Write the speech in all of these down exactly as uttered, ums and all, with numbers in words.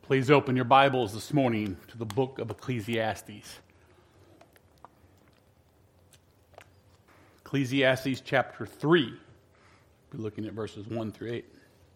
Please open your Bibles this morning to the book of Ecclesiastes. Ecclesiastes chapter three. We're looking at verses one through eight.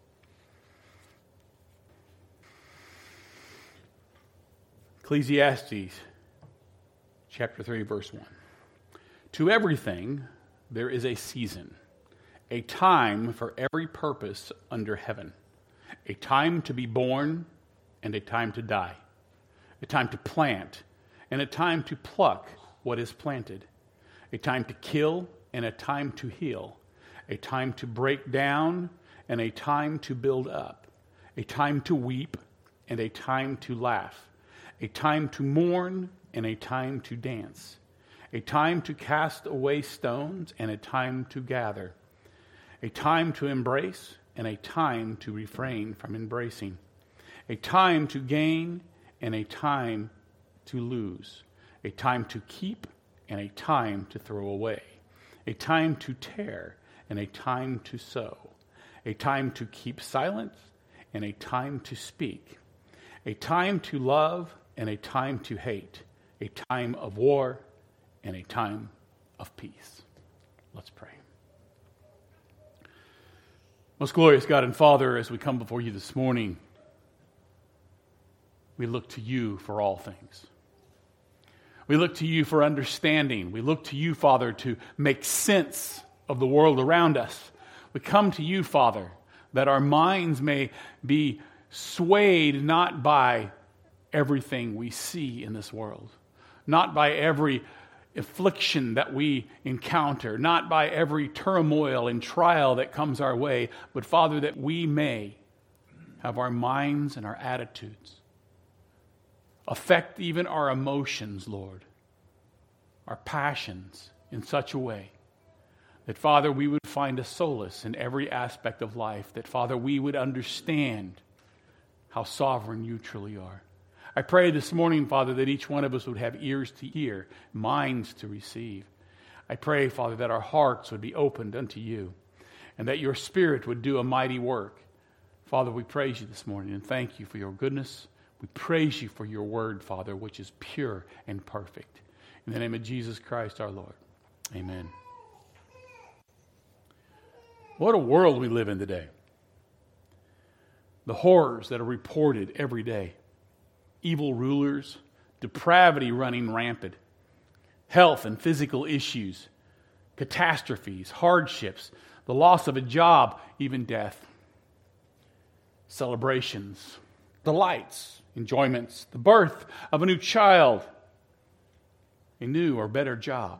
Ecclesiastes chapter three, verse one. To everything there is a season, a time for every purpose under heaven, a time to be born and a time to die, a time to plant and a time to pluck what is planted, a time to kill and a time to heal, a time to break down and a time to build up, a time to weep and a time to laugh, a time to mourn and a time to dance, a time to cast away stones and a time to gather, a time to embrace and a time to refrain from embracing, a time to gain and a time to lose, a time to keep and a time to throw away, a time to tear and a time to sow, a time to keep silent and a time to speak, a time to love and a time to hate, a time of war and a time of peace. Let's pray. Most glorious God and Father, as we come before you this morning, we look to you for all things. We look to you for understanding. We look to you, Father, to make sense of the world around us. We come to you, Father, that our minds may be swayed not by everything we see in this world, not by every affliction that we encounter, not by every turmoil and trial that comes our way, but, Father, that we may have our minds and our attitudes affect even our emotions, Lord, our passions in such a way that, Father, we would find a solace in every aspect of life, that, Father, we would understand how sovereign you truly are. I pray this morning, Father, that each one of us would have ears to hear, minds to receive. I pray, Father, that our hearts would be opened unto you and that your Spirit would do a mighty work. Father, we praise you this morning and thank you for your goodness. We praise you for your word, Father, which is pure and perfect. In the name of Jesus Christ, our Lord. Amen. What a world we live in today. The horrors that are reported every day. Evil rulers, depravity running rampant, health and physical issues, catastrophes, hardships, the loss of a job, even death. Celebrations, delights, enjoyments, the birth of a new child, a new or better job.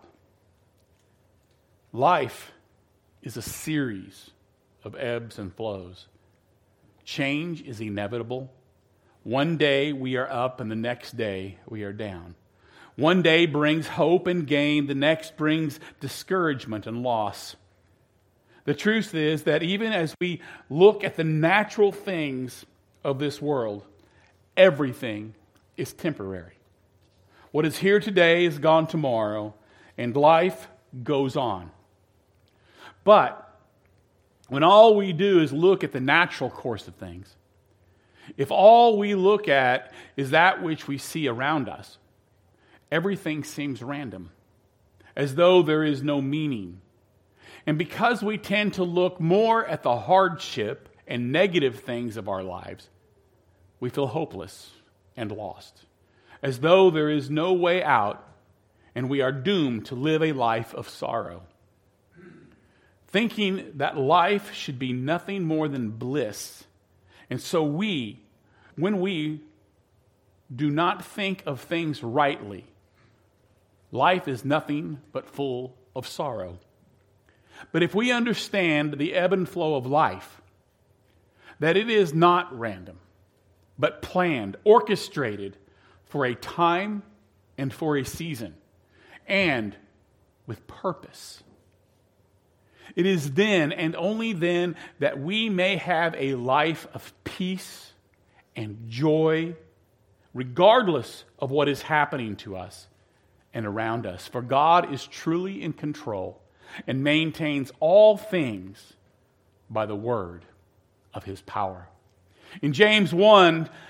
Life is a series of ebbs and flows. Change is inevitable. One day we are up and the next day we are down. One day brings hope and gain, the next brings discouragement and loss. The truth is that even as we look at the natural things of this world, everything is temporary. What is here today is gone tomorrow, and life goes on. But when all we do is look at the natural course of things, if all we look at is that which we see around us, everything seems random, as though there is no meaning. And because we tend to look more at the hardship and negative things of our lives, we feel hopeless and lost, as though there is no way out and we are doomed to live a life of sorrow. Thinking that life should be nothing more than bliss. And so we, when we do not think of things rightly, life is nothing but full of sorrow. But if we understand the ebb and flow of life, that it is not random, but planned, orchestrated for a time and for a season, and with purpose, it is then and only then that we may have a life of peace and joy, regardless of what is happening to us and around us. For God is truly in control and maintains all things by the word of his power. In James one,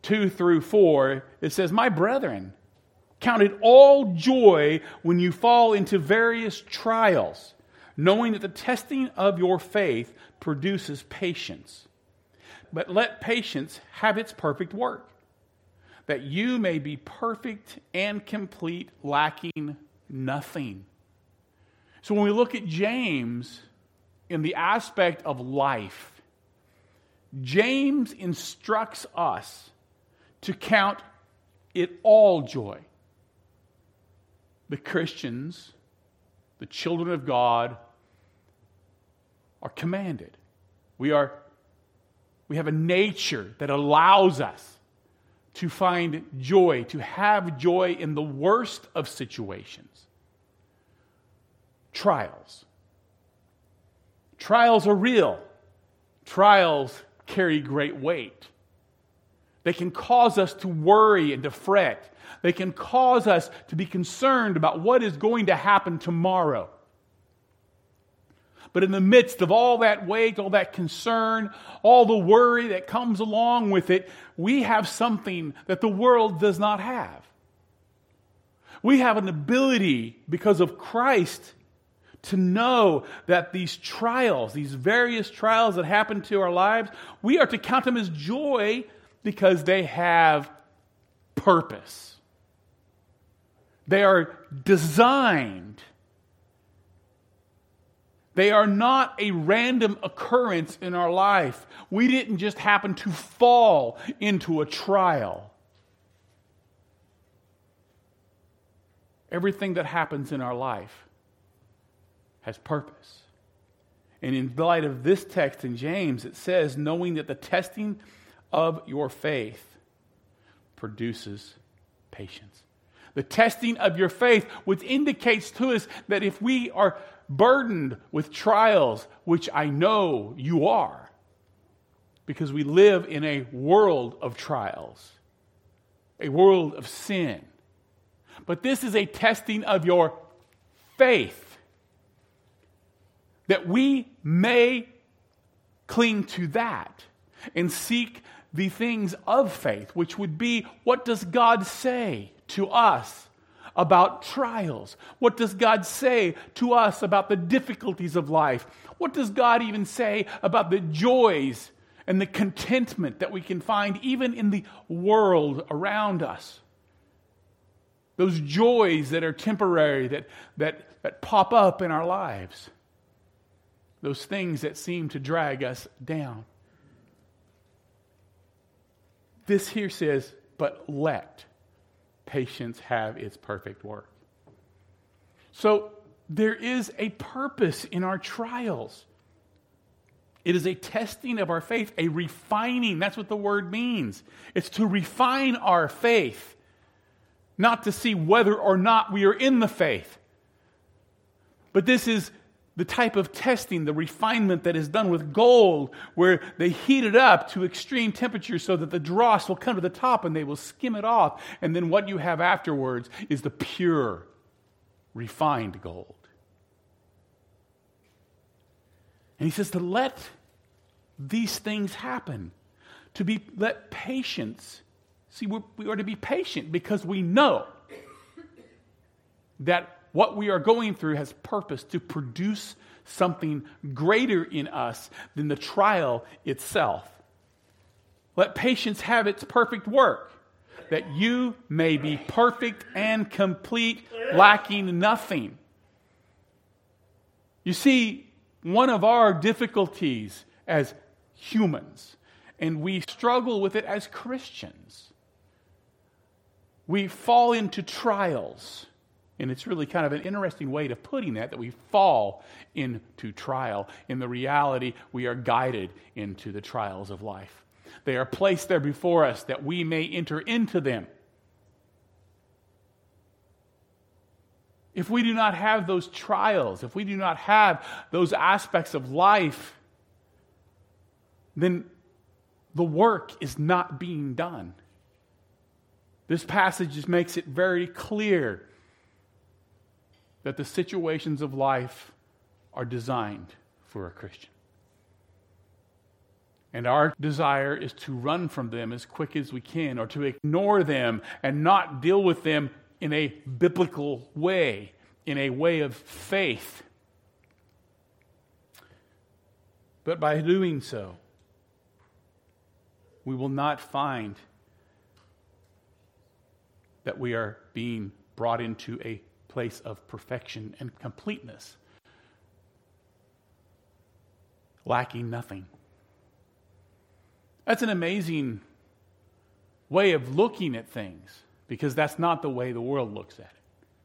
two through four, it says, "My brethren, count it all joy when you fall into various trials, knowing that the testing of your faith produces patience. But let patience have its perfect work, that you may be perfect and complete, lacking nothing." So when we look at James in the aspect of life, James instructs us to count it all joy. The Christians, the children of God, are commanded. We are, we have a nature that allows us to find joy, to have joy in the worst of situations. Trials. Trials are real. Trials carry great weight. They can cause us to worry and to fret. They can cause us to be concerned about what is going to happen tomorrow. But in the midst of all that weight, all that concern, all the worry that comes along with it, we have something that the world does not have. We have an ability, because of Christ, to know that these trials, these various trials that happen to our lives, we are to count them as joy because they have purpose. They are designed. They are not a random occurrence in our life. We didn't just happen to fall into a trial. Everything that happens in our life has purpose. And in light of this text in James, it says, knowing that the testing of your faith produces patience. The testing of your faith, which indicates to us that if we are burdened with trials, which I know you are, because we live in a world of trials, a world of sin. But this is a testing of your faith, that we may cling to that and seek the things of faith, which would be, what does God say to us about trials? What does God say to us about the difficulties of life? What does God even say about the joys and the contentment that we can find even in the world around us? Those joys that are temporary, that, that, that pop up in our lives. Those things that seem to drag us down. This here says, but let patience have its perfect work. So there is a purpose in our trials. It is a testing of our faith, a refining. That's what the word means. It's to refine our faith, not to see whether or not we are in the faith. But this is the type of testing, the refinement that is done with gold, where they heat it up to extreme temperatures so that the dross will come to the top and they will skim it off. And then what you have afterwards is the pure, refined gold. And he says to let these things happen, to be let patience. See, we're, we are to be patient because we know that what we are going through has purpose to produce something greater in us than the trial itself. Let patience have its perfect work, that you may be perfect and complete, lacking nothing. You see, one of our difficulties as humans, and we struggle with it as Christians, we fall into trials. And it's really kind of an interesting way of putting that, that we fall into trial. In the reality, we are guided into the trials of life. They are placed there before us that we may enter into them. If we do not have those trials, if we do not have those aspects of life, then the work is not being done. This passage just makes it very clear that the situations of life are designed for a Christian. And our desire is to run from them as quick as we can, or to ignore them and not deal with them in a biblical way, in a way of faith. But by doing so, we will not find that we are being brought into a place of perfection and completeness, lacking nothing. That's an amazing way of looking at things, because that's not the way the world looks at it.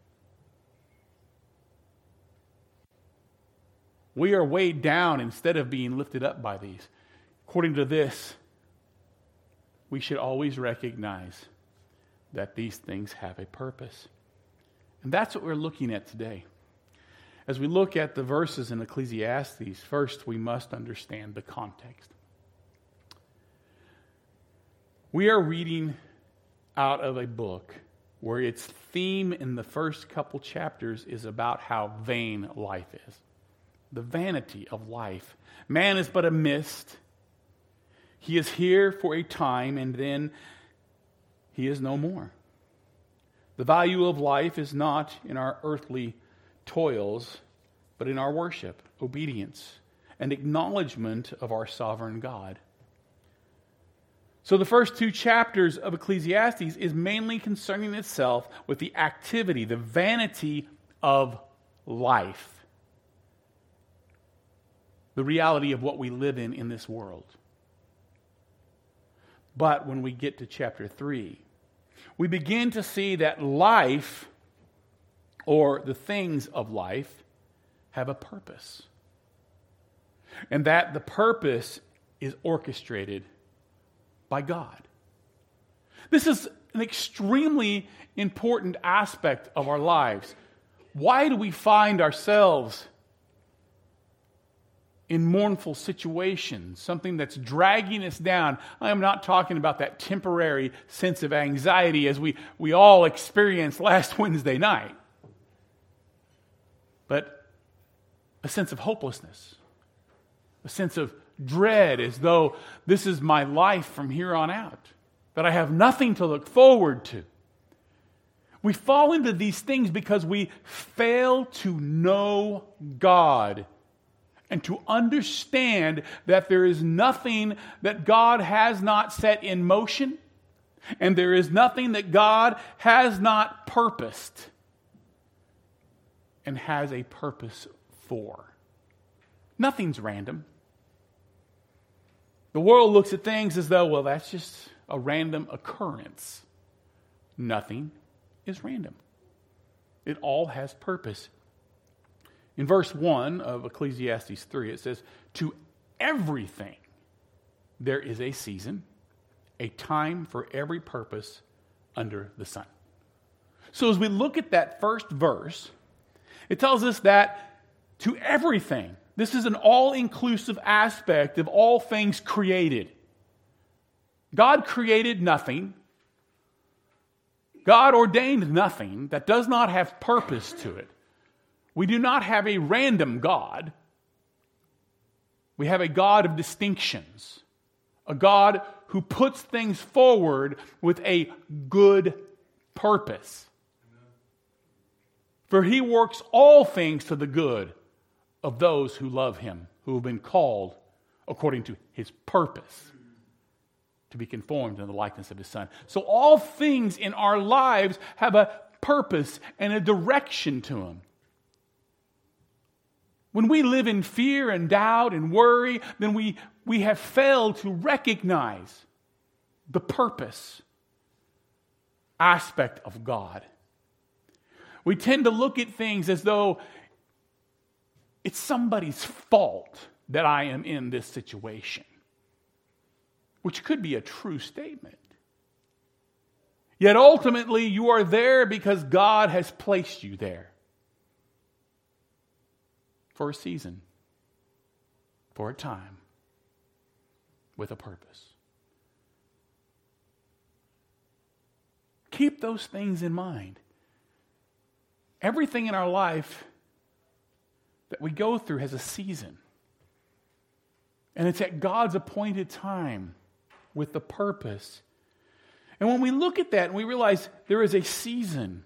We are weighed down instead of being lifted up by these. According to this, we should always recognize that these things have a purpose. And that's what we're looking at today. As we look at the verses in Ecclesiastes, first we must understand the context. We are reading out of a book where its theme in the first couple chapters is about how vain life is. The vanity of life. Man is but a mist. He is here for a time, and then he is no more. The value of life is not in our earthly toils, but in our worship, obedience, and acknowledgement of our sovereign God. So the first two chapters of Ecclesiastes is mainly concerning itself with the activity, the vanity of life. The reality of what we live in in this world. But when we get to chapter three, we begin to see that life, or the things of life, have a purpose. And that the purpose is orchestrated by God. This is an extremely important aspect of our lives. Why do we find ourselves in mournful situations, something that's dragging us down? I am not talking about that temporary sense of anxiety as we, we all experienced last Wednesday night, but a sense of hopelessness, a sense of dread, as though this is my life from here on out, that I have nothing to look forward to. We fall into these things because we fail to know God and to understand that there is nothing that God has not set in motion, and there is nothing that God has not purposed and has a purpose for. Nothing's random. The world looks at things as though, well, that's just a random occurrence. Nothing is random. It all has purpose. In verse one of Ecclesiastes three, it says, "To everything there is a season, a time for every purpose under the sun." So as we look at that first verse, it tells us that to everything, this is an all-inclusive aspect of all things created. God created nothing. God ordained nothing that does not have purpose to it. We do not have a random God. We have a God of distinctions. A God who puts things forward with a good purpose. For he works all things to the good of those who love him, who have been called according to his purpose, to be conformed to the likeness of his Son. So all things in our lives have a purpose and a direction to them. When we live in fear and doubt and worry, then we, we have failed to recognize the purpose aspect of God. We tend to look at things as though it's somebody's fault that I am in this situation, which could be a true statement. Yet ultimately, you are there because God has placed you there for a season, for a time, with a purpose. Keep those things in mind. Everything in our life that we go through has a season. And it's at God's appointed time with the purpose. And when we look at that and we realize there is a season,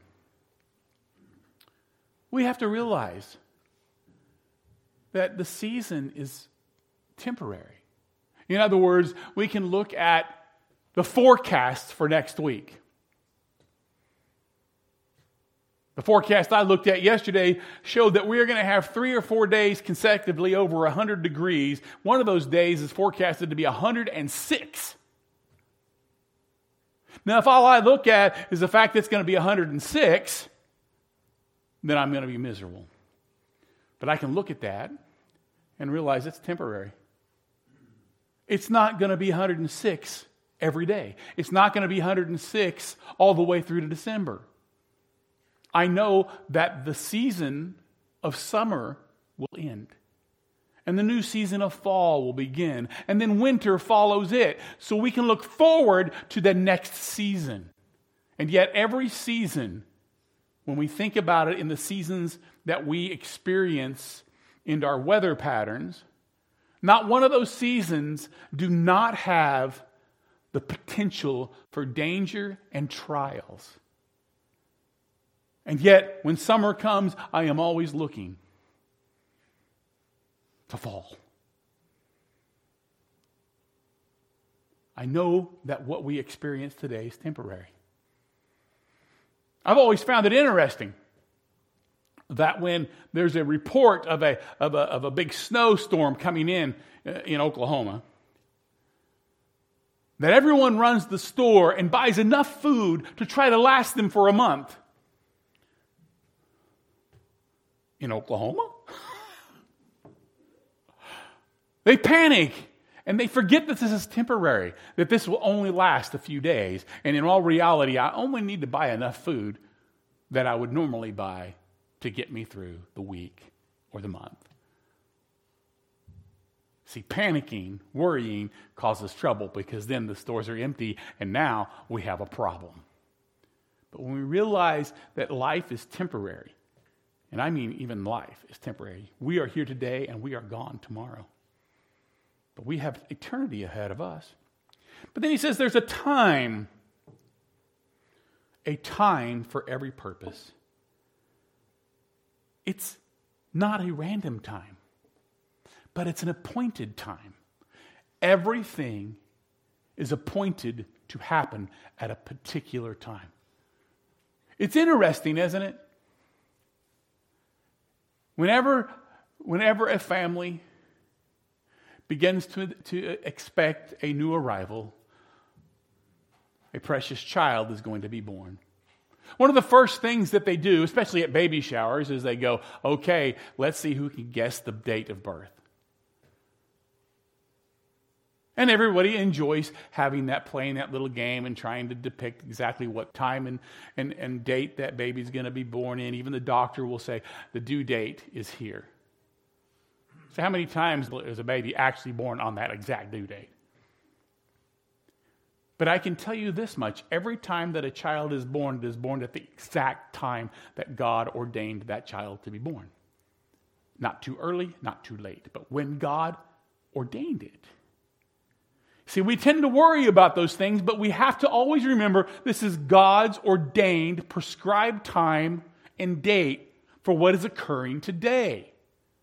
we have to realize that the season is temporary. In other words, we can look at the forecast for next week. The forecast I looked at yesterday showed that we're going to have three or four days consecutively over one hundred degrees. One of those days is forecasted to be one hundred six. Now, if all I look at is the fact that it's going to be one hundred six, then I'm going to be miserable. But I can look at that and realize it's temporary. It's not going to be one hundred six every day. It's not going to be one hundred six all the way through to December. I know that the season of summer will end. And the new season of fall will begin. And then winter follows it. So we can look forward to the next season. And yet every season, when we think about it in the seasons that we experience in our weather patterns, not one of those seasons do not have the potential for danger and trials. And yet, when summer comes, I am always looking to fall. I know that what we experience today is temporary. I've always found it interesting that when there's a report of a, of a, of a big snowstorm coming in uh, in Oklahoma, that everyone runs the store and buys enough food to try to last them for a month. In Oklahoma? They panic and they forget that this is temporary, that this will only last a few days. And in all reality, I only need to buy enough food that I would normally buy to get me through the week or the month. See, panicking, worrying causes trouble because then the stores are empty and now we have a problem. But when we realize that life is temporary, and I mean even life is temporary. We are here today and we are gone tomorrow. But we have eternity ahead of us. But then he says there's a time, a time for every purpose. It's not a random time, but it's an appointed time. Everything is appointed to happen at a particular time. It's interesting, isn't it? Whenever, whenever a family begins to, to expect a new arrival, a precious child is going to be born. One of the first things that they do, especially at baby showers, is they go, okay, let's see who can guess the date of birth. And everybody enjoys having that, playing that little game and trying to depict exactly what time and, and, and date that baby's going to be born in. Even the doctor will say, the due date is here. So how many times is a baby actually born on that exact due date? But I can tell you this much. Every time that a child is born, it is born at the exact time that God ordained that child to be born. Not too early, not too late, but when God ordained it. See, we tend to worry about those things, but we have to always remember this is God's ordained, prescribed time and date for what is occurring today.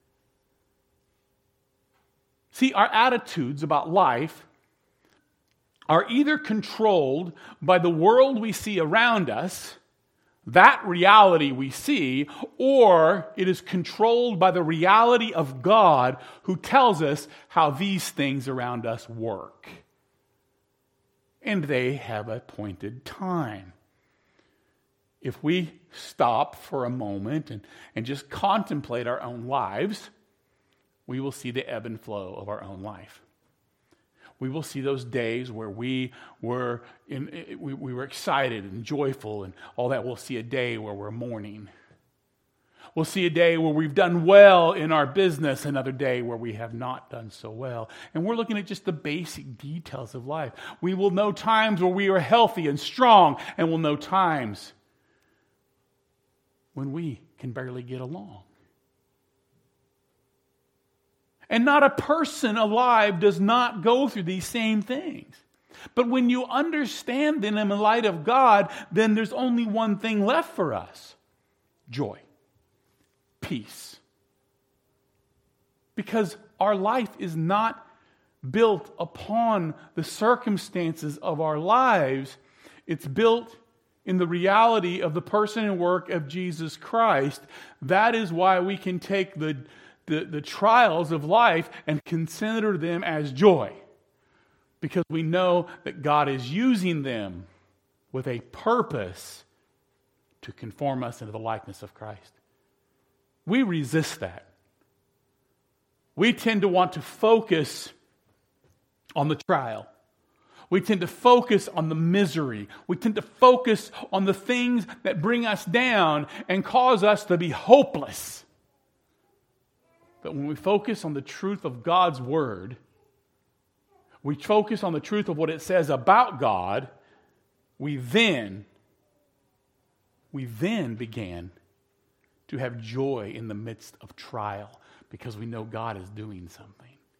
See, our attitudes about life are either controlled by the world we see around us, that reality we see, or it is controlled by the reality of God who tells us how these things around us work. And they have a appointed time. If we stop for a moment and, and just contemplate our own lives, we will see the ebb and flow of our own life. We will see those days where we were in, we, we were excited and joyful and all that. We'll see a day where we're mourning. We'll see a day where we've done well in our business, another day where we have not done so well. And we're looking at just the basic details of life. We will know times where we are healthy and strong, and we'll know times when we can barely get along. And not a person alive does not go through these same things. But when you understand them in the light of God, then there's only one thing left for us. Joy. Peace. Because our life is not built upon the circumstances of our lives. It's built in the reality of the person and work of Jesus Christ. That is why we can take the, the, the trials of life and consider them as joy. Because we know that God is using them with a purpose to conform us into the likeness of Christ. We resist that. We tend to want to focus on the trial. We tend to focus on the misery. We tend to focus on the things that bring us down and cause us to be hopeless. But when we focus on the truth of God's Word, we focus on the truth of what it says about God, we then, we then began to have joy in the midst of trial because we know God is doing something.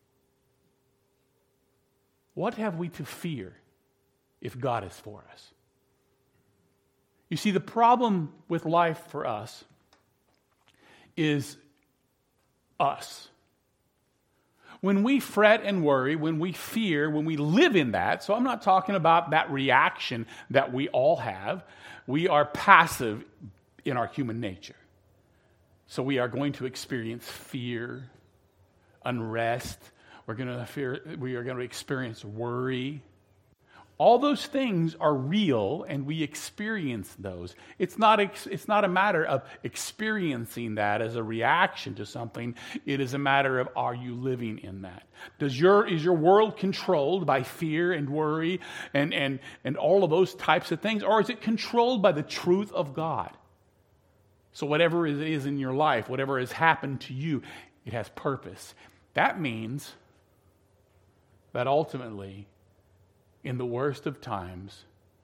What have we to fear if God is for us? You see, the problem with life for us is us. When we fret and worry, when we fear, when we live in that, so I'm not talking about that reaction that we all have. We are passive in our human nature. So we are going to experience fear, unrest. We're going to fear, we are going to experience worry. All those things are real, and we experience those. It's not, it's not a matter of experiencing that as a reaction to something. It is a matter of, are you living in that? Does your, is your world controlled by fear and worry and, and, and all of those types of things? Or is it controlled by the truth of God? So whatever it is in your life, whatever has happened to you, it has purpose. That means that ultimately, in the worst of times,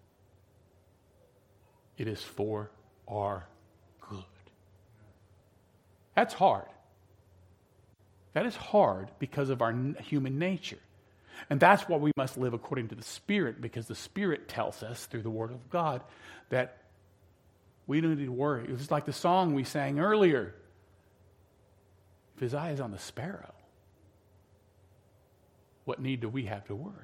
it is for our good. That's hard. That is hard because of our human nature. And that's why we must live according to the Spirit, because the Spirit tells us through the Word of God that we don't need to worry. It was like the song we sang earlier. If his eye is on the sparrow, what need do we have to worry?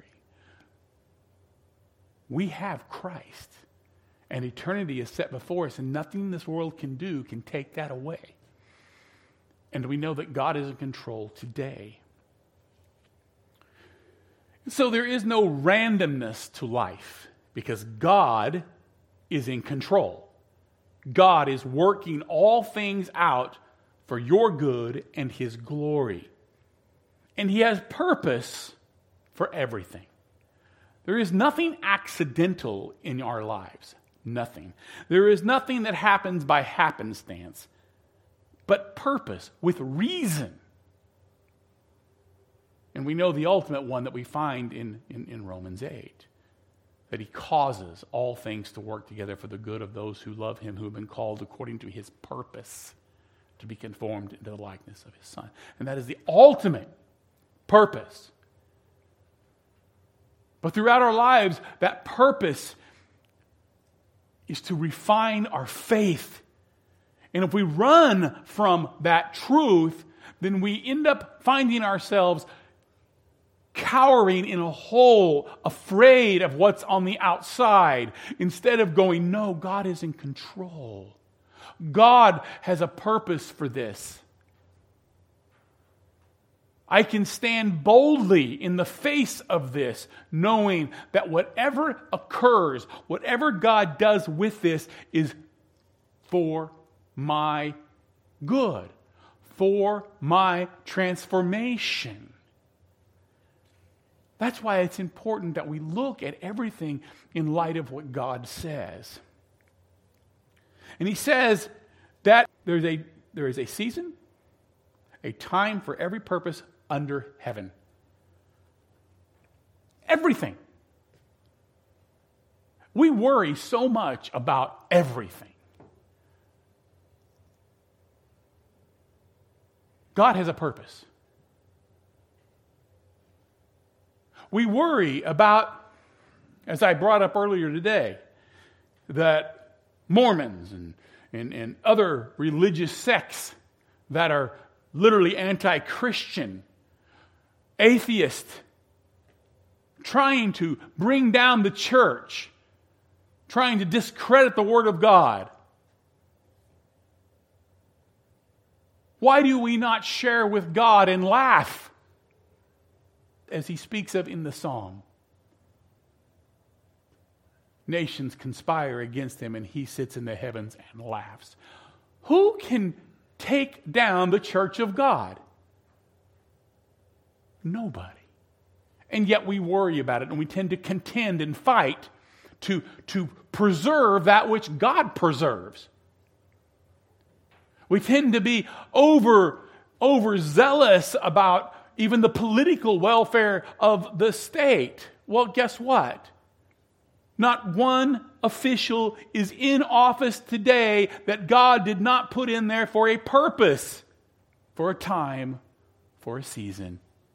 We have Christ, and eternity is set before us, and nothing this world can do can take that away. And we know that God is in control today. So there is no randomness to life, because God is in control. God is working all things out for your good and His glory. And He has purpose for everything. There is nothing accidental in our lives. Nothing. There is nothing that happens by happenstance, but purpose with reason. And we know the ultimate one that we find in, in, in Romans eight. That He causes all things to work together for the good of those who love Him, who have been called according to His purpose to be conformed into the likeness of His Son. And that is the ultimate purpose. But throughout our lives, that purpose is to refine our faith. And if we run from that truth, then we end up finding ourselves cowering in a hole, afraid of what's on the outside, instead of going, no, God is in control. God has a purpose for this. I can stand boldly in the face of this, knowing that whatever occurs, whatever God does with this is for my good, for my transformation. That's why it's important that we look at everything in light of what God says. And He says that there's a, there is a season, a time for every purpose under heaven. Everything. We worry so much about everything. God has a purpose. We worry about, as I brought up earlier today, that Mormons and, and, and other religious sects that are literally anti-Christian, atheist, trying to bring down the church, trying to discredit the Word of God. Why do we not share with God and laugh, as he speaks of in the psalm? Nations conspire against him, and he sits in the heavens and laughs. Who can take down the church of God? Nobody. And yet we worry about it, and we tend to contend and fight to, to preserve that which God preserves. We tend to be over, overzealous about even the political welfare of the state. Well, guess what? Not one official is in office today that God did not put in there for a purpose, for a time, for a season.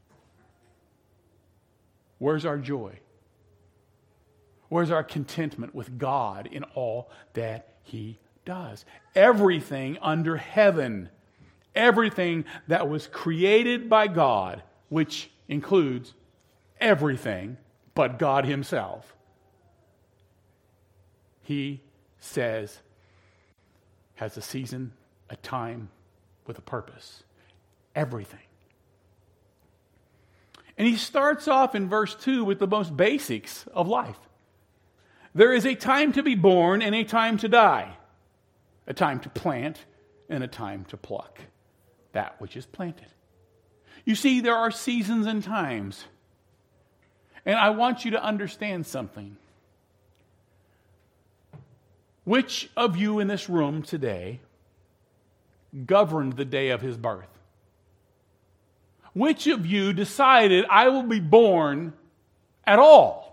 Where's our joy? Where's our contentment with God in all that he does? Everything under heaven, everything that was created by God, which includes everything but God himself, he says has a season, a time, with a purpose. Everything. And he starts off in verse two with the most basics of life. There is a time to be born and a time to die. A time to plant and a time to pluck that which is planted. You see, there are seasons and times. And I want you to understand something. Which of you in this room today governed the day of his birth? Which of you decided, I will be born at all?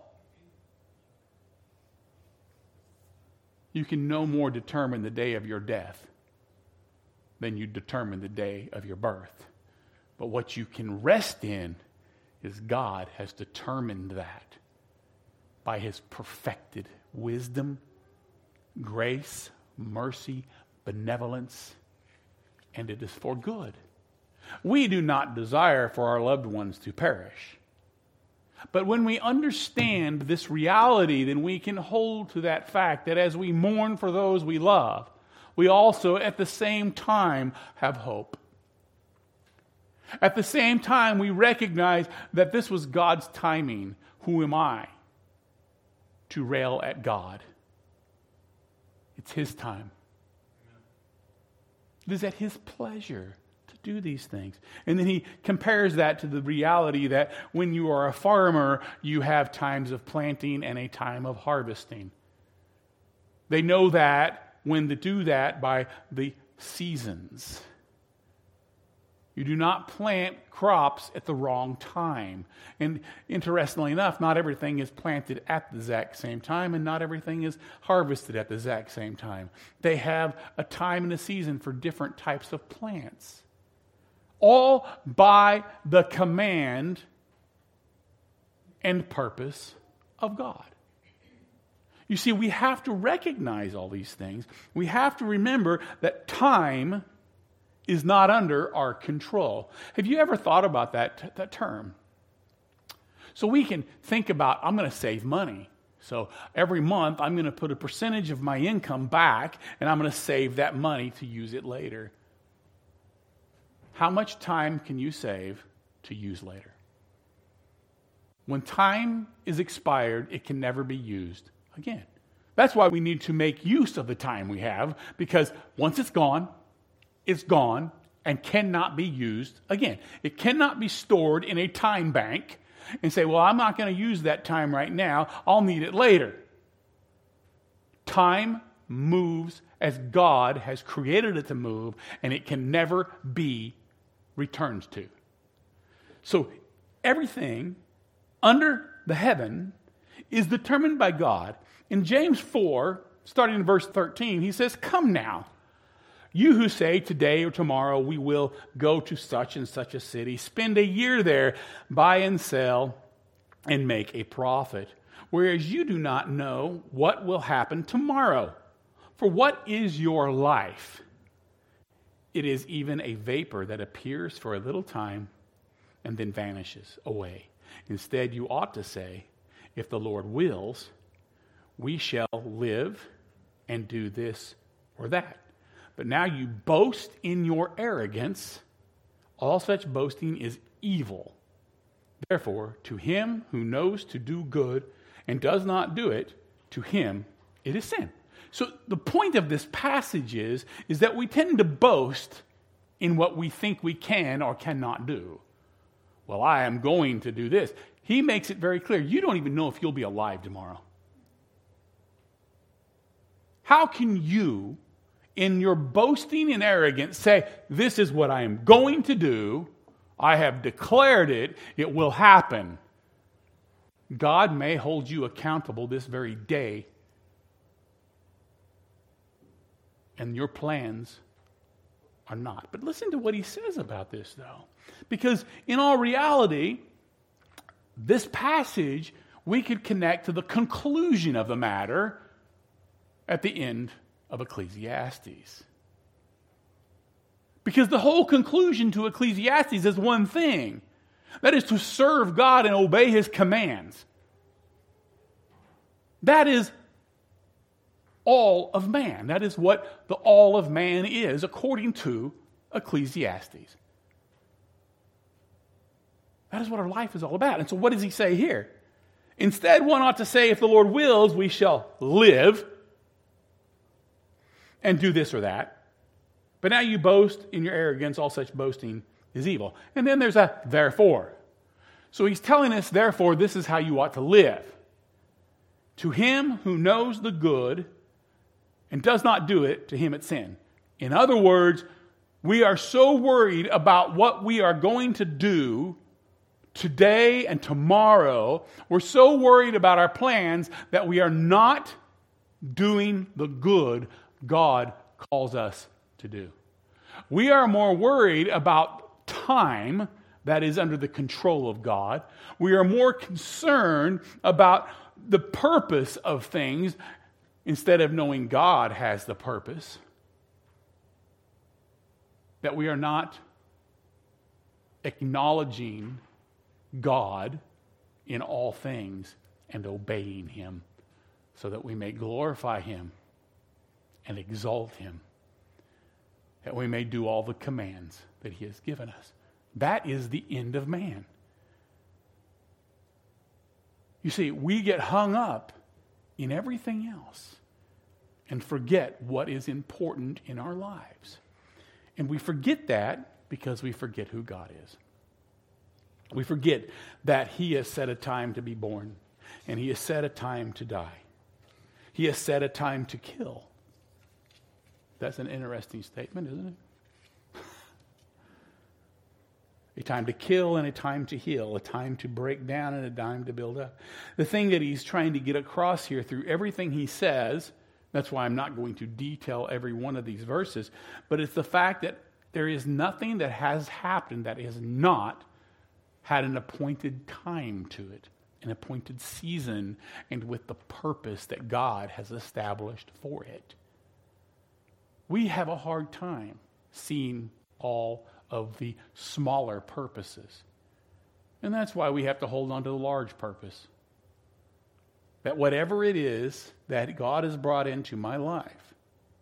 You can no more determine the day of your death than you determine the day of your birth. But what you can rest in is God has determined that by his perfected wisdom, grace, mercy, benevolence, and it is for good. We do not desire for our loved ones to perish. But when we understand this reality, then we can hold to that fact that as we mourn for those we love, we also at the same time have hope. At the same time, we recognize that this was God's timing. Who am I to rail at God? It's his time. It is at his pleasure to do these things. And then he compares that to the reality that when you are a farmer, you have times of planting and a time of harvesting. They know that when to do that by the seasons. You do not plant crops at the wrong time. And interestingly enough, not everything is planted at the exact same time, and not everything is harvested at the exact same time. They have a time and a season for different types of plants. All by the command and purpose of God. You see, we have to recognize all these things. We have to remember that time is not under our control. Have you ever thought about that, that term? So we can think about, I'm going to save money. So every month I'm going to put a percentage of my income back and I'm going to save that money to use it later. How much time can you save to use later? When time is expired, it can never be used again. That's why we need to make use of the time we have, because once it's gone, it's gone and cannot be used again. It cannot be stored in a time bank and say, well, I'm not going to use that time right now. I'll need it later. Time moves as God has created it to move, and it can never be returned to. So everything under the heaven is determined by God. In James four, starting in verse thirteen, he says, come now. You who say today or tomorrow we will go to such and such a city, spend a year there, buy and sell, and make a profit, whereas you do not know what will happen tomorrow. For what is your life? It is even a vapor that appears for a little time and then vanishes away. Instead, you ought to say, if the Lord wills, we shall live and do this or that. But now you boast in your arrogance. All such boasting is evil. Therefore, to him who knows to do good and does not do it, to him it is sin. So the point of this passage is, is that we tend to boast in what we think we can or cannot do. Well, I am going to do this. He makes it very clear. You don't even know if you'll be alive tomorrow. How can you, in your boasting and arrogance, say, this is what I am going to do, I have declared it, it will happen? God may hold you accountable this very day, and your plans are not. But listen to what he says about this, though. Because in all reality, this passage, we could connect to the conclusion of the matter at the end of Ecclesiastes. Because the whole conclusion to Ecclesiastes is one thing. That is to serve God and obey his commands. That is all of man. That is what the all of man is according to Ecclesiastes. That is what our life is all about. And so what does he say here? Instead, one ought to say, if the Lord wills, we shall live and do this or that. But now you boast in your arrogance. All such boasting is evil. And then there's a therefore. So he's telling us, therefore, this is how you ought to live. To him who knows the good and does not do it, to him it's sin. In other words, we are so worried about what we are going to do today and tomorrow. We're so worried about our plans that we are not doing the good God calls us to do. We are more worried about time that is under the control of God. We are more concerned about the purpose of things instead of knowing God has the purpose. That we are not acknowledging God in all things and obeying him so that we may glorify him and exalt him, that we may do all the commands that he has given us. That is the end of man. You see, we get hung up in everything else and forget what is important in our lives. And we forget that because we forget who God is. We forget that he has set a time to be born, and he has set a time to die. He has set a time to kill. That's an interesting statement, isn't it? A time to kill and a time to heal, a time to break down and a time to build up. The thing that he's trying to get across here through everything he says, that's why I'm not going to detail every one of these verses, but it's the fact that there is nothing that has happened that has not had an appointed time to it, an appointed season, and with the purpose that God has established for it. We have a hard time seeing all of the smaller purposes. And that's why we have to hold on to the large purpose. That whatever it is that God has brought into my life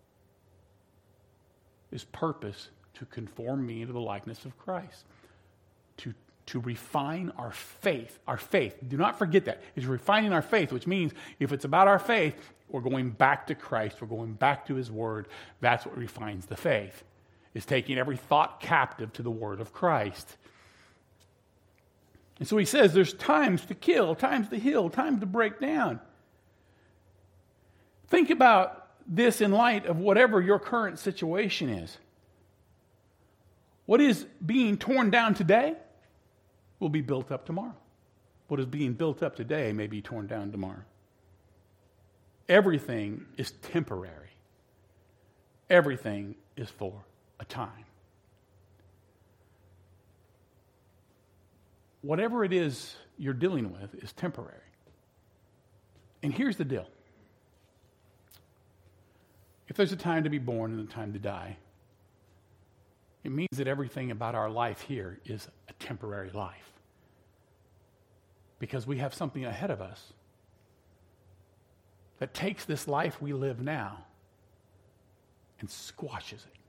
is purpose to conform me into the likeness of Christ. To, to refine our faith. Our faith, do not forget that. It's refining our faith, which means if it's about our faith, we're going back to Christ. We're going back to his word. That's what refines the faith. Is taking every thought captive to the word of Christ. And so he says there's times to kill, times to heal, times to break down. Think about this in light of whatever your current situation is. What is being torn down today will be built up tomorrow. What is being built up today may be torn down tomorrow. Everything is temporary. Everything is for a time. whatever it is you're dealing with is temporary. And here's the deal. If there's a time to be born and a time to die, it means that everything about our life here is a temporary life. Because we have something ahead of us that takes this life we live now and squashes it.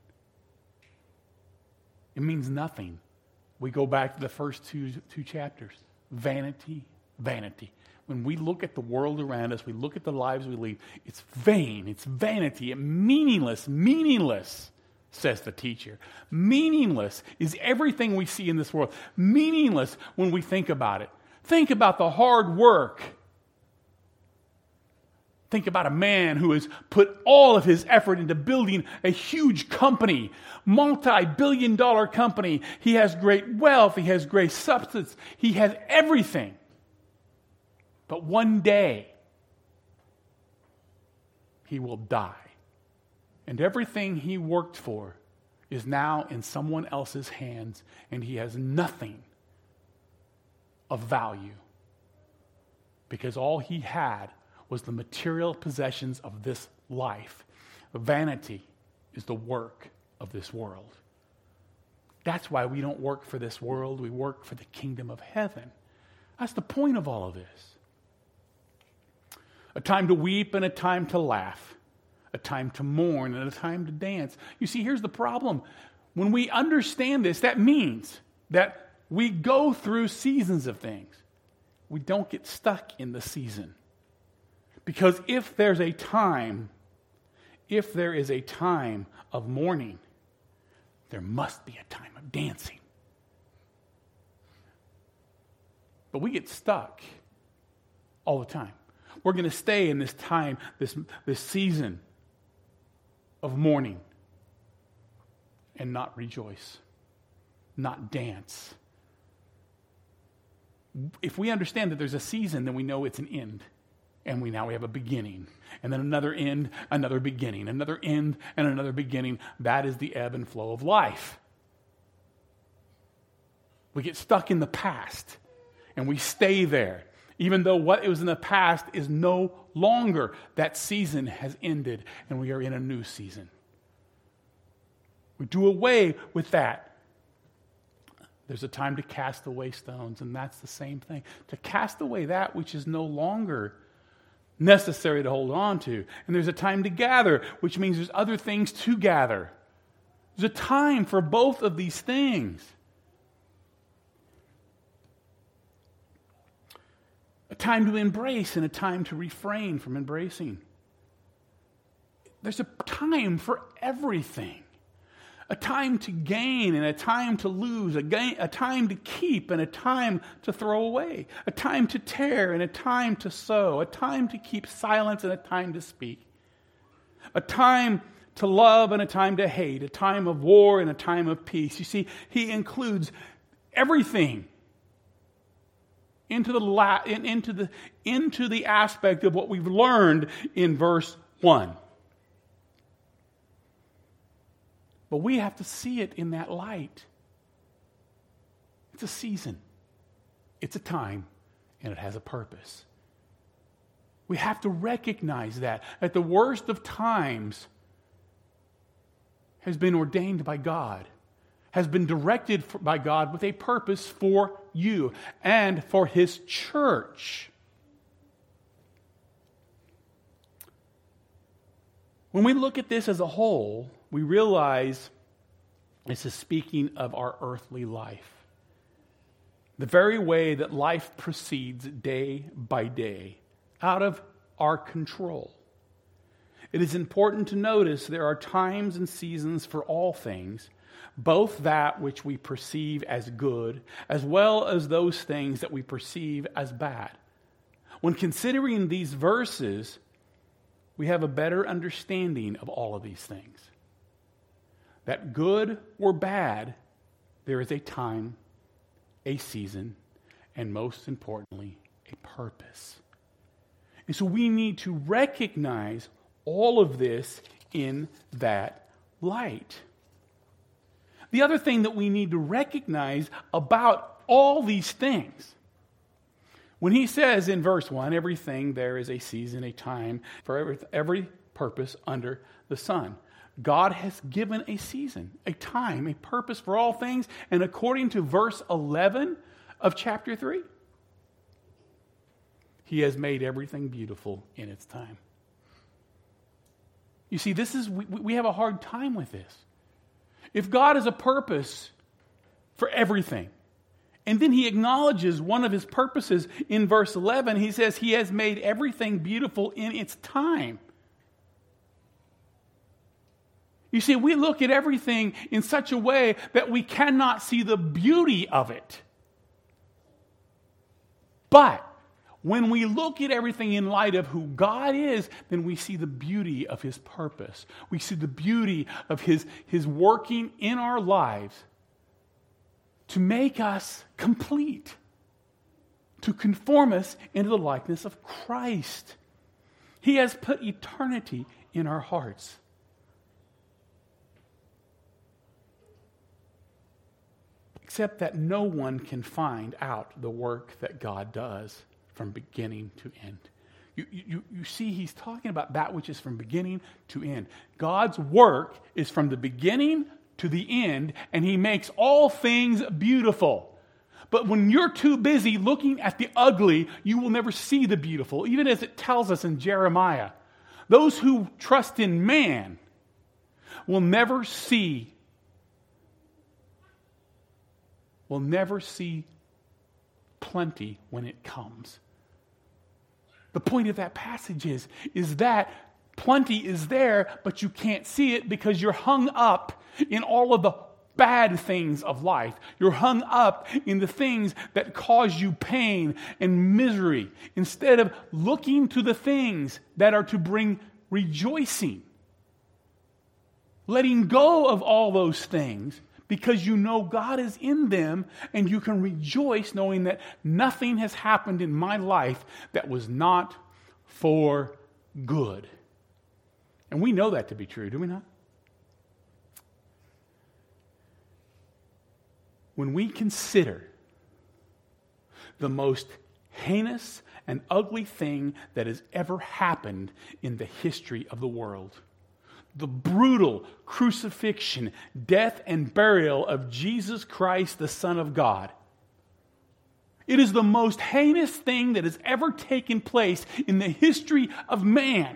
It means nothing. We go back to the first two, two chapters. Vanity, vanity. When we look at the world around us, we look at the lives we lead, it's vain, it's vanity, it's meaningless, meaningless, says the teacher. Meaningless is everything we see in this world. Meaningless when we think about it. Think about the hard work. Think about a man who has put all of his effort into building a huge company, multi-billion dollar company. He has great wealth. He has great substance. He has everything. But one day, he will die. And everything he worked for is now in someone else's hands, and he has nothing of value. Because all he had was the material possessions of this life. Vanity is the work of this world. That's why we don't work for this world. We work for the kingdom of heaven. That's the point of all of this. A time to weep and a time to laugh. A time to mourn and a time to dance. You see, here's the problem. When we understand this, that means that we go through seasons of things. We don't get stuck in the season. Because if there's a time, if there is a time of mourning, there must be a time of dancing. But we get stuck all the time. We're going to stay in this time, this, this season of mourning and not rejoice, not dance. If we understand that there's a season, then we know it's an end. And we now we have a beginning. And then another end, another beginning. Another end and another beginning. That is the ebb and flow of life. We get stuck in the past. And we stay there. Even though what was in the past is no longer. That season has ended. And we are in a new season. We do away with that. There's a time to cast away stones. And that's the same thing. To cast away that which is no longer necessary to hold on to. And there's a time to gather, which means there's other things to gather. There's a time for both of these things. A time to embrace and a time to refrain from embracing. There's a time for everything. A time to gain and a time to lose, a, gain, a time to keep and a time to throw away, a time to tear and a time to sow, a time to keep silence and a time to speak, a time to love and a time to hate, a time of war and a time of peace. You see, he includes everything into the, la- into the, into the aspect of what we've learned in verse one. But we have to see it in that light. It's a season. It's a time. And it has a purpose. We have to recognize that. At the worst of times has been ordained by God. Has been directed for, by God with a purpose for you and for His church. When we look at this as a whole, we realize this is speaking of our earthly life. The very way that life proceeds day by day, out of our control. It is important to notice there are times and seasons for all things, both that which we perceive as good, as well as those things that we perceive as bad. When considering these verses, we have a better understanding of all of these things. That good or bad, there is a time, a season, and most importantly, a purpose. And so we need to recognize all of this in that light. The other thing that we need to recognize about all these things. When he says in verse one, everything there is a season, a time for every, every purpose under the sun. God has given a season, a time, a purpose for all things. And according to verse eleven of chapter three, he has made everything beautiful in its time. You see, this is we, we have a hard time with this. If God has a purpose for everything, and then he acknowledges one of his purposes in verse eleven, he says he has made everything beautiful in its time. You see, we look at everything in such a way that we cannot see the beauty of it. But when we look at everything in light of who God is, then we see the beauty of his purpose. We see the beauty of his, his working in our lives to make us complete, to conform us into the likeness of Christ. He has put eternity in our hearts. Except that no one can find out the work that God does from beginning to end. You, you, you see, he's talking about that which is from beginning to end. God's work is from the beginning to the end, and he makes all things beautiful. But when you're too busy looking at the ugly, you will never see the beautiful, even as it tells us in Jeremiah. Those who trust in man will never see will never see plenty when it comes. The point of that passage is, is that plenty is there, but you can't see it because you're hung up in all of the bad things of life. You're hung up in the things that cause you pain and misery, instead of looking to the things that are to bring rejoicing. Letting go of all those things, because you know God is in them, and you can rejoice knowing that nothing has happened in my life that was not for good. And we know that to be true, do we not? When we consider the most heinous and ugly thing that has ever happened in the history of the world, the brutal crucifixion, death, and burial of Jesus Christ, the Son of God. It is the most heinous thing that has ever taken place in the history of man.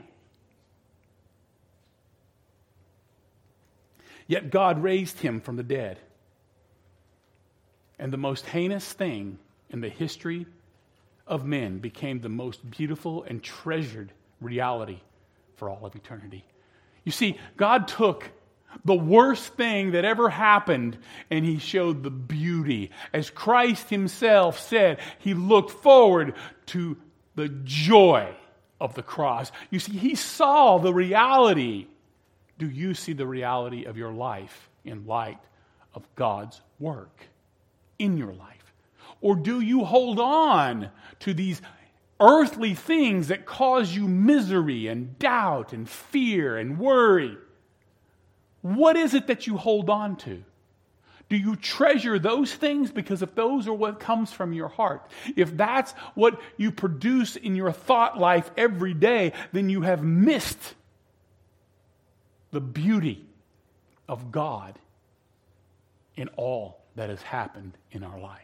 Yet God raised him from the dead. And the most heinous thing in the history of men became the most beautiful and treasured reality for all of eternity. You see, God took the worst thing that ever happened and he showed the beauty. As Christ himself said, he looked forward to the joy of the cross. You see, he saw the reality. Do you see the reality of your life in light of God's work in your life? Or do you hold on to these earthly things that cause you misery and doubt and fear and worry? What is it that you hold on to? Do you treasure those things? Because if those are what comes from your heart, if that's what you produce in your thought life every day, then you have missed the beauty of God in all that has happened in our life.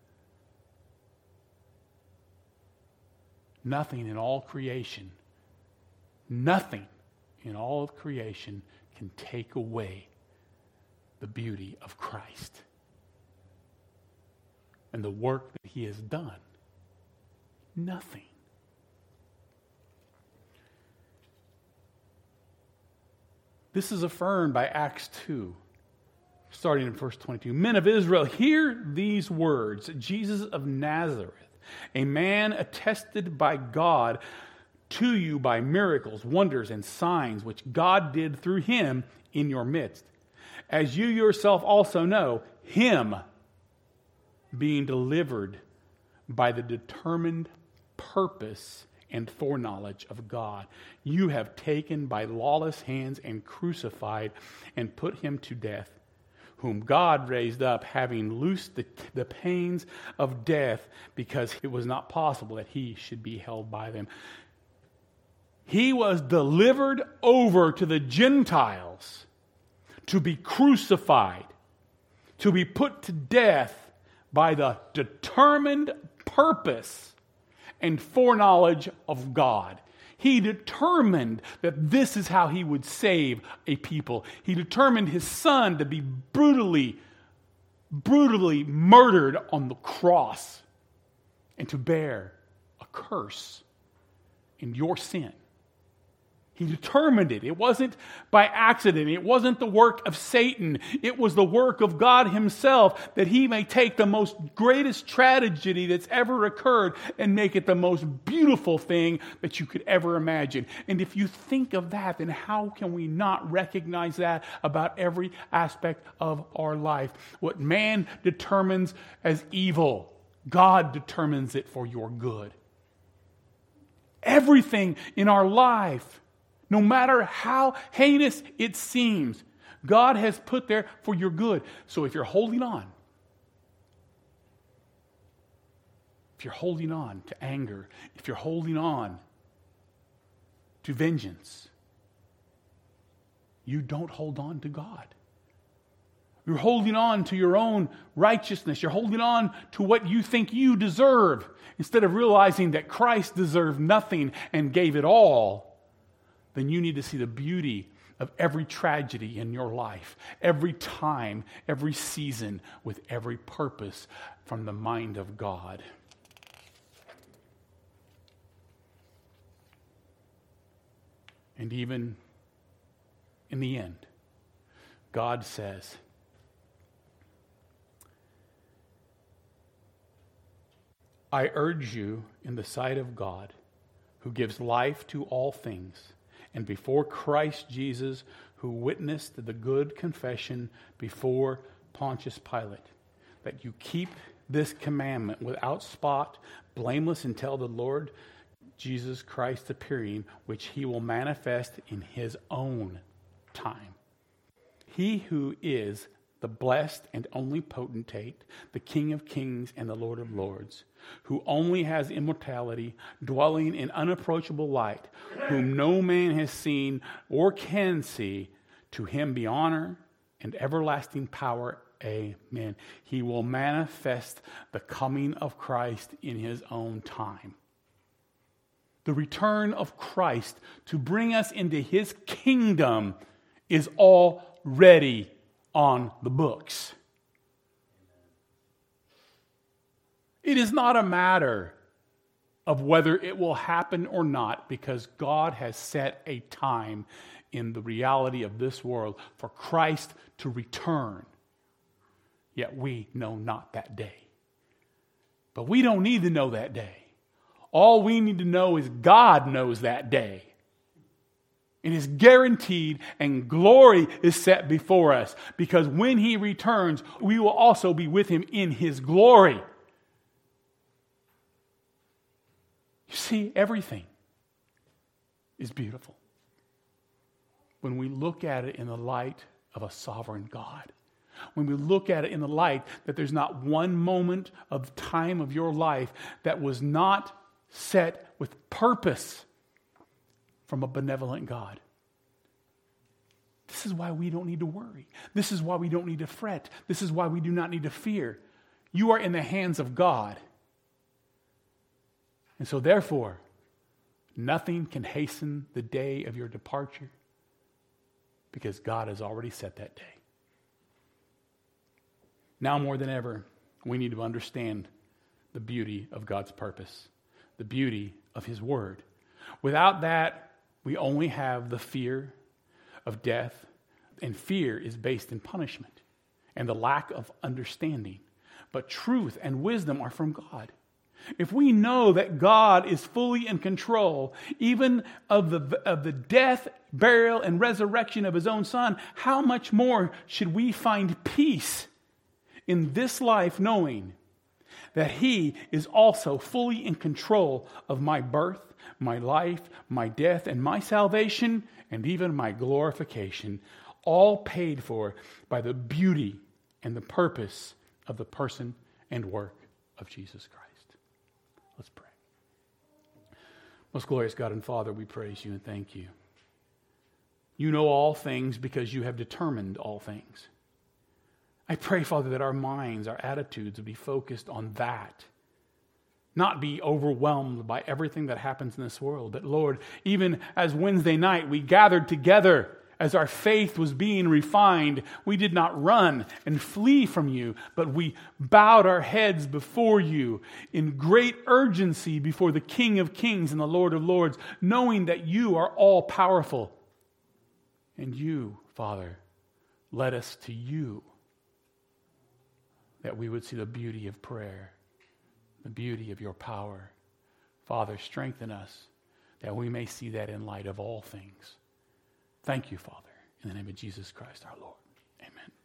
Nothing in all creation, nothing in all of creation can take away the beauty of Christ and the work that he has done. Nothing. This is affirmed by Acts two, starting in verse twenty-two. Men of Israel, hear these words. Jesus of Nazareth, a man attested by God to you by miracles, wonders, and signs which God did through him in your midst. As you yourself also know, him being delivered by the determined purpose and foreknowledge of God, you have taken by lawless hands and crucified and put him to death, whom God raised up, having loosed the, the pains of death, because it was not possible that he should be held by them. He was delivered over to the Gentiles to be crucified, to be put to death by the determined purpose and foreknowledge of God. He determined that this is how he would save a people. He determined his son to be brutally, brutally murdered on the cross and to bear a curse in your sin. He determined it. It wasn't by accident. It wasn't the work of Satan. It was the work of God himself, that he may take the most greatest tragedy that's ever occurred and make it the most beautiful thing that you could ever imagine. And if you think of that, then how can we not recognize that about every aspect of our life? What man determines as evil, God determines it for your good. Everything in our life, no matter how heinous it seems, God has put there for your good. So if you're holding on, if you're holding on to anger, if you're holding on to vengeance, you don't hold on to God. You're holding on to your own righteousness. You're holding on to what you think you deserve, instead of realizing that Christ deserved nothing and gave it all. Then you need to see the beauty of every tragedy in your life, every time, every season, with every purpose from the mind of God. And even in the end, God says, I urge you in the sight of God, who gives life to all things, and before Christ Jesus, who witnessed the good confession before Pontius Pilate, that you keep this commandment without spot, blameless until the Lord Jesus Christ appearing, which he will manifest in his own time. He who is the blessed and only potentate, the King of kings and the Lord of lords, who only has immortality, dwelling in unapproachable light, whom no man has seen or can see, to him be honor and everlasting power. Amen. He will manifest the coming of Christ in his own time. The return of Christ to bring us into his kingdom is already on the books. It is not a matter of whether it will happen or not, because God has set a time in the reality of this world for Christ to return. Yet we know not that day. But we don't need to know that day. All we need to know is God knows that day. It is guaranteed, and glory is set before us, because when he returns, we will also be with him in his glory. You see, everything is beautiful when we look at it in the light of a sovereign God. When we look at it in the light that there's not one moment of time of your life that was not set with purpose from a benevolent God. This is why we don't need to worry. This is why we don't need to fret. This is why we do not need to fear. You are in the hands of God. And so therefore, nothing can hasten the day of your departure, because God has already set that day. Now more than ever, we need to understand the beauty of God's purpose, the beauty of his word. Without that, we only have the fear of death, and fear is based in punishment and the lack of understanding. But truth and wisdom are from God. If we know that God is fully in control, even of the, of the death, burial, and resurrection of his own Son, how much more should we find peace in this life, knowing that he is also fully in control of my birth, my life, my death, and my salvation, and even my glorification, all paid for by the beauty and the purpose of the person and work of Jesus Christ. Let's pray. Most glorious God and Father, we praise you and thank you. You know all things because you have determined all things. I pray, Father, that our minds, our attitudes would be focused on that. Not be overwhelmed by everything that happens in this world. That, Lord, even as Wednesday night we gathered together as our faith was being refined, we did not run and flee from you, but we bowed our heads before you in great urgency before the King of Kings and the Lord of Lords, knowing that you are all powerful. And you, Father, led us to you, that we would see the beauty of prayer, the beauty of your power. Father, strengthen us that we may see that in light of all things. Thank you, Father, in the name of Jesus Christ our Lord. Amen.